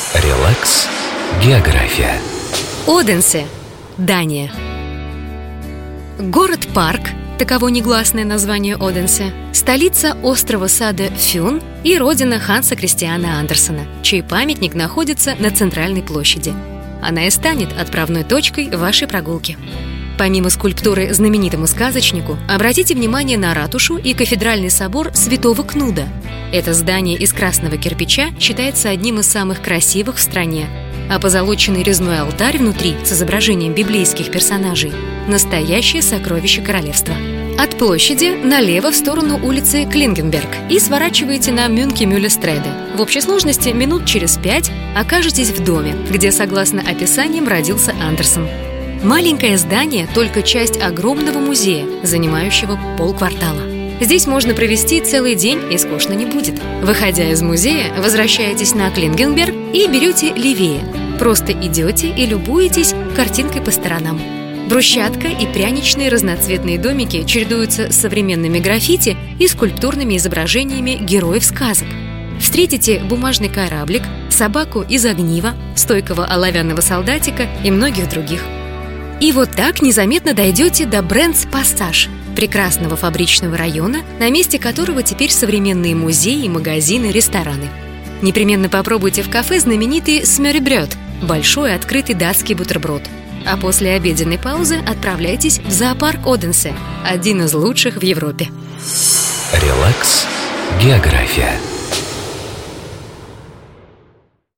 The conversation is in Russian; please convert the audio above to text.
Релакс. География. Оденсе, Дания. Город-парк, таково негласное название Оденсе, столица острова сада Фюн и родина Ханса Кристиана Андерсена, чей памятник находится на центральной площади. Она и станет отправной точкой вашей прогулки. Помимо скульптуры знаменитому сказочнику, обратите внимание на ратушу и кафедральный собор Святого Кнуда. Это здание из красного кирпича считается одним из самых красивых в стране, а позолоченный резной алтарь внутри с изображением библейских персонажей – настоящее сокровище королевства. От площади налево в сторону улицы Клингенберг и сворачиваете на Мюнке-Мюлле-Стреде. В общей сложности минут через 5 окажетесь в доме, где, согласно описаниям, родился Андерсен. Маленькое здание – только часть огромного музея, занимающего полквартала. Здесь можно провести целый день и скучно не будет. Выходя из музея, возвращаетесь на Клингенберг и берете левее. Просто идете и любуетесь картинкой по сторонам. Брусчатка и пряничные разноцветные домики чередуются с современными граффити и скульптурными изображениями героев сказок. Встретите бумажный кораблик, собаку из огнива, стойкого оловянного солдатика и многих других. И вот так незаметно дойдете до Брентс-Пассаж, прекрасного фабричного района, на месте которого теперь современные музеи, магазины, рестораны. Непременно попробуйте в кафе знаменитый смørrebrød – большой открытый датский бутерброд. А после обеденной паузы отправляйтесь в зоопарк Оденсе, один из лучших в Европе. Релакс. География.